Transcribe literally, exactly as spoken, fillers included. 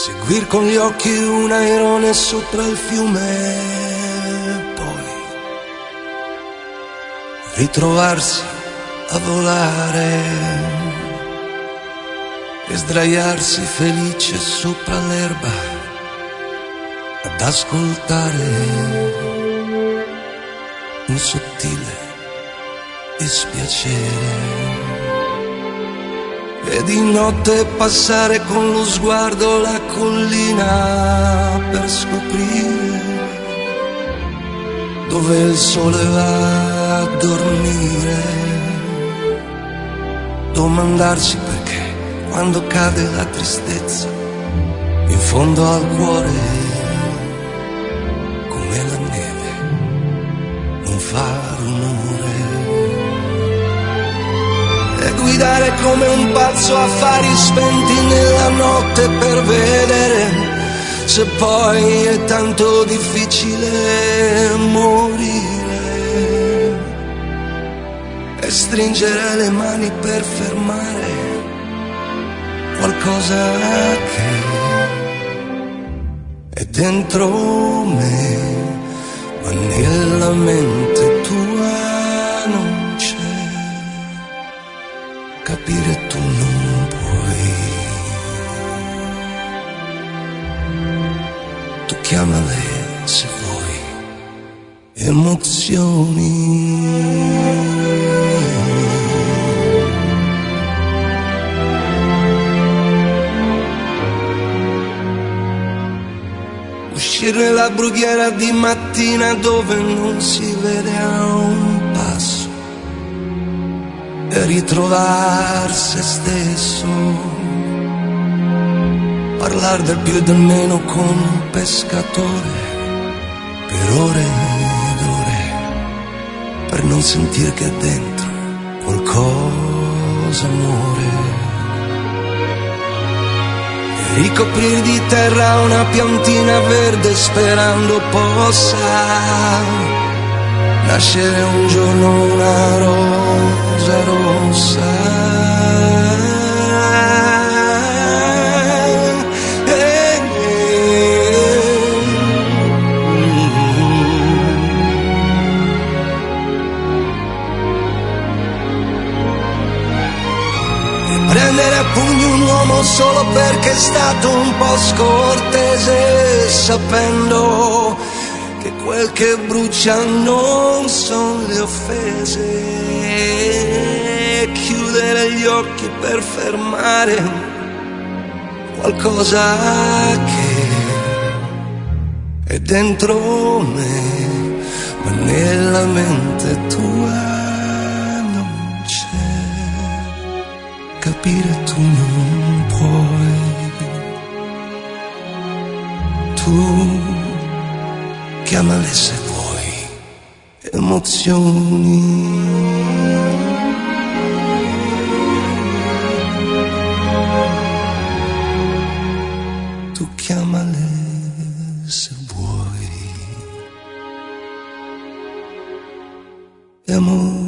seguir con gli occhi un airone sopra il fiume, poi ritrovarsi a volare e sdraiarsi felice sopra l'erba ad ascoltare un sottile dispiacere. E di notte passare con lo sguardo la collina per scoprire dove il sole va a dormire. Domandarsi perché quando cade la tristezza in fondo al cuore, come la neve, non fa rumore. E guidare come un pazzo, affari spenti nella notte per vedere se poi è tanto difficile morire. E stringere le mani per fermare qualcosa che è dentro me, ma nella mente tua non c'è. Capire tu non puoi. Tu chiamale se vuoi emozioni. Uscire nella brughiera di mattina dove non si vede a un passo e ritrovare se stesso, parlare del più e del meno con un pescatore per ore ed ore, per non sentire che dentro qualcosa muore. E ricoprire di terra una piantina verde sperando possa nascere un giorno una rosa rossa. E prendere a pugni un uomo solo perché è stato un po' scortese, sapendo che quel che brucia non sono le offese. Chiudere gli occhi per fermare qualcosa che è dentro me, ma nella mente tua non c'è. Capire tu non puoi. Tu chiamale se vuoi emozioni. Tu chiamale se vuoi emozioni.